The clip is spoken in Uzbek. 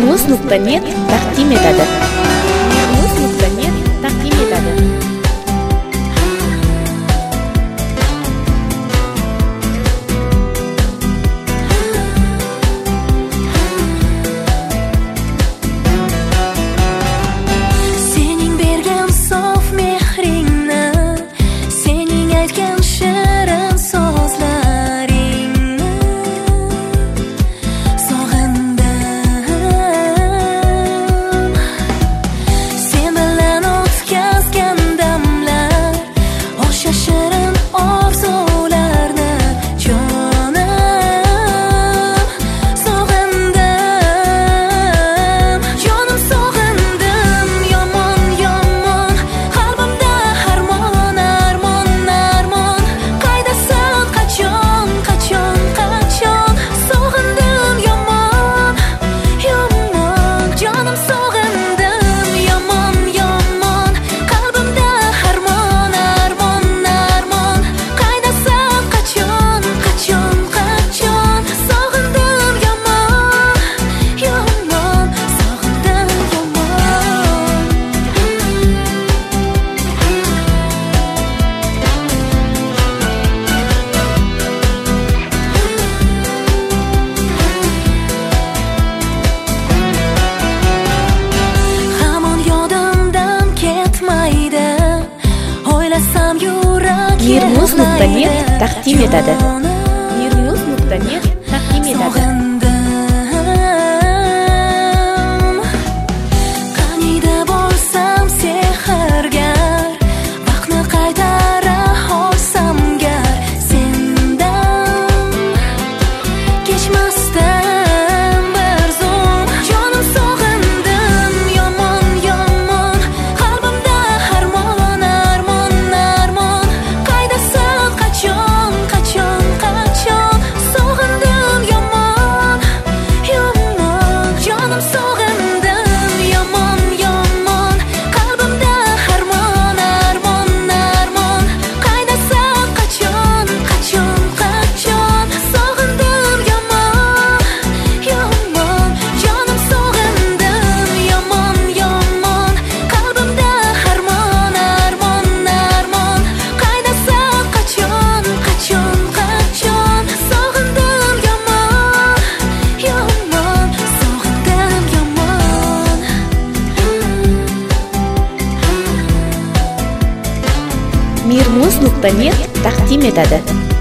Mirmuz.net taqdim etadi. Mirmuz.net taqdim etadi. Sening bergan sof mehringni, sening aytgan shirin so'zlaringni sog'indim. Sen bilan o'tkazgan damlar, o'sha shirin orzularni jonim sog'indim. Jonim sog'indim, yomon yomon qalbimda harmon armon armon. Qaydasan qachon qachon qachon? Sog'indim yomon yomon, jonim sog'indim, yomon yomon qalbimda harmon armon armon. Qaydasan qachon qachon qachon? Sog'indim yomon yomon, sog'indim yomon. Hamon yodimdan ketmaydi, o'ylasam yurak Mirmuz.net taqdim etadi. Mirmuz.net taqdim etadi. Sog'indim. Qaniyda bo'lsam sehrgar, vaqtni qaytara olsam gar, sendan kechmasdan bir zum. Jonim sog'indim, yomon yomon qalbimda harmon armon armon. Qaydasan qachon qachon qachon? Sog'indim yomon yomon, jonim sog'indim, yomon yomon qalbimda harmon armon armon. Qaydasan qachon qachon qachon? Sog'indim yomon yomon, jonim sog'indim, yomon yomon qalbimda harmon armon armon. Qaydasan qachon qachon qachon? Sog'indim yomon yomon, sog'indim yomon. Mirmuz.net taqdim etadi.